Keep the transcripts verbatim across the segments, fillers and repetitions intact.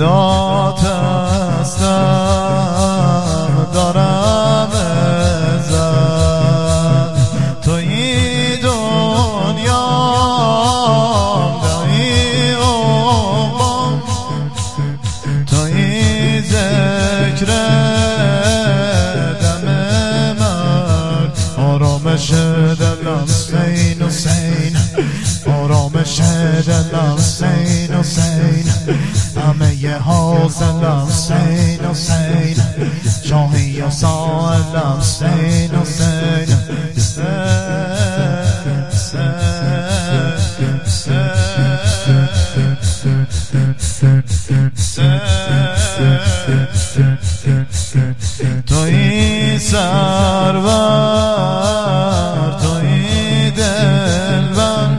فدات هستم دارم ازت توی دنیام دایی عقبام توی ذکر دم مرد آرامش دلم حسین حسین آرامش دلم حسین حسین همه حاصلم حسین حسین شاهی و سائلم حسین حسین توی سرور توی دلبر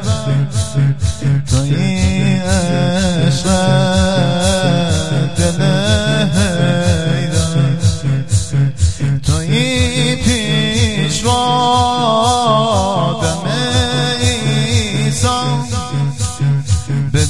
توی عشق دل حیدر توی پیشوا دم عیسی به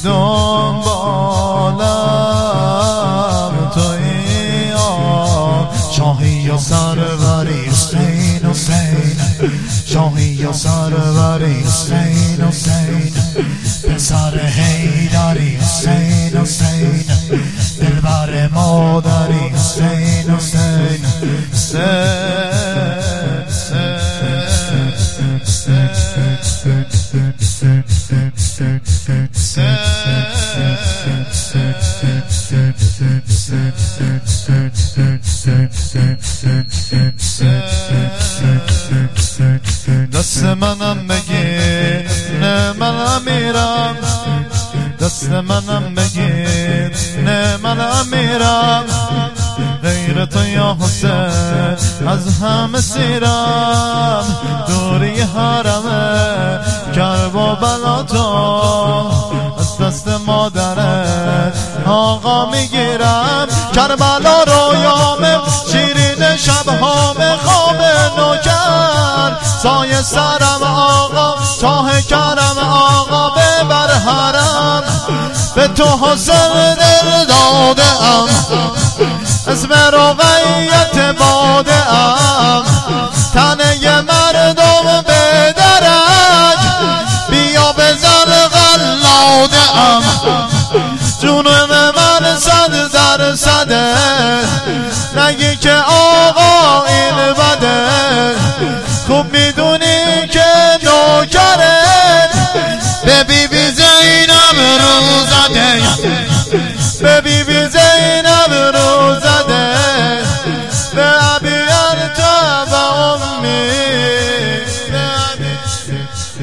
دنبالم توی آن شاهی و سروری حسین حسین شاهی و سروری حسین حسین پسر حیدری حسین حسین دلبر مادری حسین حسین دست منم بگیر نه منم میرم دست منم بگیر نه منم میرم غیر تو یا حسین از همه سیرم دوری حرمه کرب و بلا تو از دست مادرت آقا میگیرم کربلا رویام شیرین شبهام خواب نوکر سایه سرم آقا چاه کرم آقا ببر حرم به تو حسین دل داده ام اسم رقیت باده ام تنه مردم به درک بیا بزن غلاده ام جونم من صد در صده نگی که آقا این بده خوب میدونی که نوکره به بی بی زینب رو زده به بی بی